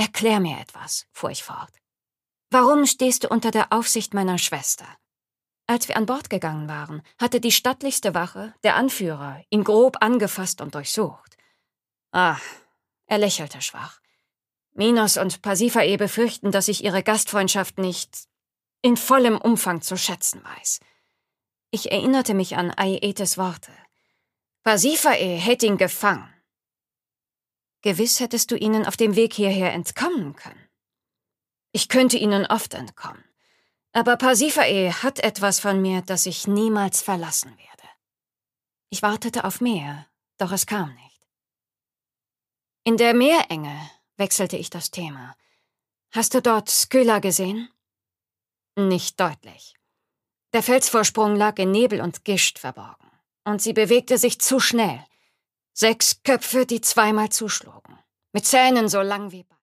Erklär mir etwas, fuhr ich fort. Warum stehst du unter der Aufsicht meiner Schwester? Als wir an Bord gegangen waren, hatte die stattlichste Wache, der Anführer, ihn grob angefasst und durchsucht. Ah, er lächelte schwach. Minos und Pasiphae befürchten, dass ich ihre Gastfreundschaft nicht in vollem Umfang zu schätzen weiß. Ich erinnerte mich an Aietes Worte. Pasiphae hätte ihn gefangen. Gewiss hättest du ihnen auf dem Weg hierher entkommen können. Ich könnte ihnen oft entkommen. Aber Pasiphae hat etwas von mir, das ich niemals verlassen werde. Ich wartete auf mehr, doch es kam nicht. In der Meerenge wechselte ich das Thema. Hast du dort Skylla gesehen? Nicht deutlich. Der Felsvorsprung lag in Nebel und Gischt verborgen. Und sie bewegte sich zu schnell. 6 Köpfe, die zweimal zuschlugen. Mit Zähnen so lang wie